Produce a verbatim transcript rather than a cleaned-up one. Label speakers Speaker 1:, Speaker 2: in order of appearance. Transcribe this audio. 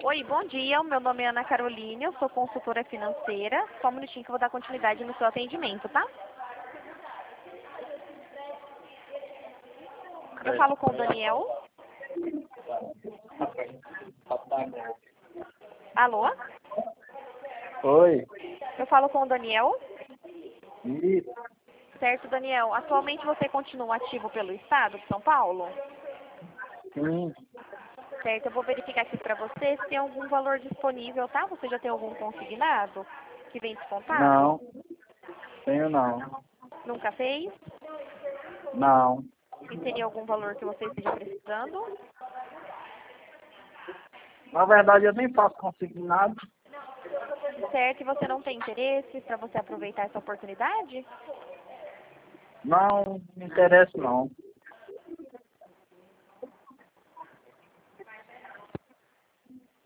Speaker 1: Oi, bom dia. O meu nome é Ana Caroline, eu sou consultora financeira. Só um minutinho que eu vou dar continuidade no seu atendimento, tá? Eu falo com o Daniel. Alô?
Speaker 2: Oi.
Speaker 1: Eu falo com o Daniel.
Speaker 2: Isso.
Speaker 1: Certo, Daniel. Atualmente você continua ativo pelo estado de São Paulo?
Speaker 2: Sim.
Speaker 1: Certo, eu vou verificar aqui pra você se tem algum valor disponível, tá? Você já tem algum consignado que vem descontado?
Speaker 2: Não. Tenho não.
Speaker 1: Nunca fez?
Speaker 2: Não.
Speaker 1: E teria algum valor que você esteja precisando?
Speaker 2: Na verdade eu nem faço consignado.
Speaker 1: Certo, e você não tem interesse para você aproveitar essa oportunidade?
Speaker 2: Não me interessa não.